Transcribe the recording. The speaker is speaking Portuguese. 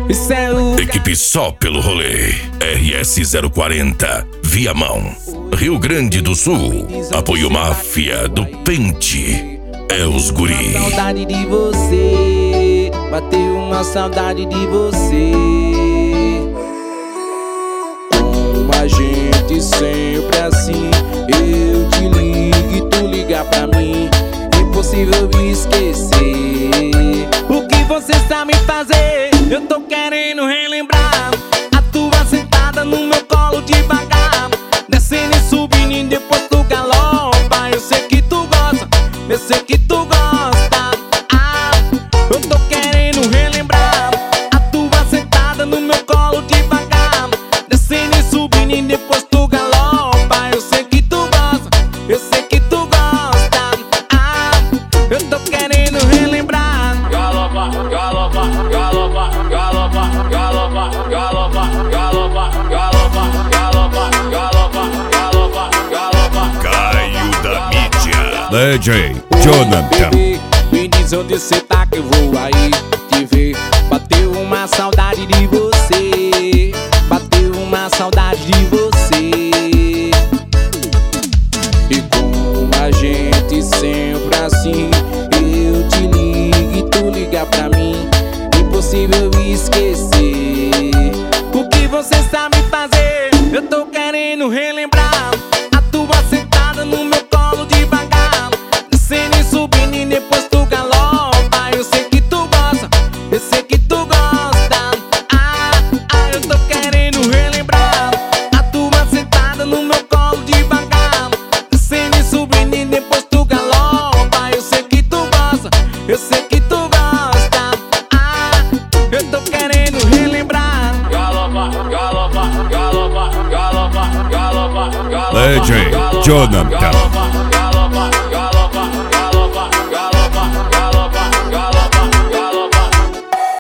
Isso é o Equipe só pelo rolê. RS040, Viamão, Rio Grande do Sul. Apoio Máfia do Pente. É os guri. saudade de você, bateu uma saudade de você. Com a gente sempre assim, eu te ligo e tu liga pra mim. Impossível me esquecer. O que você sabe fazer? Eu tô querendo relembrar a tua sentada no meu colo devagar, descendo e subindo e depois tu galopa. Eu sei que tu gosta, eu sei que tu gosta. Eu tô querendo relembrar a tua sentada no meu colo devagar, descendo e subindo e depois tu galopa. Eu sei que tu gosta, eu sei que tu gosta. Eu tô querendo relembrar. Galopa, galopa, galopa, galopa, galopa, galopa, galopa, galopa, galopa, galopa, galopa, galopa. Caio da mídia. DJ Jonathan. Me diz onde cê tá que eu vou aí te ver. Bateu uma saudade de você, bateu uma saudade de você. E como a gente sempre assim, eu te ligo e tu liga pra mim. Impossível esquecer. O que você sabe fazer? Eu tô querendo relembrar a tua sentada no meu colo devagar, descendo e subindo e depois tu galopa. Eu sei que tu gosta, eu sei que tu gosta. Eu tô querendo relembrar a tua sentada no meu colo devagar, descendo e subindo e depois tu galopa. Eu sei que tu gosta, eu sei que tu gosta. Eu tô querendo relembrar. Galopa, galopa, galopa, galopa, galopa, galopa. DJ Jonathan.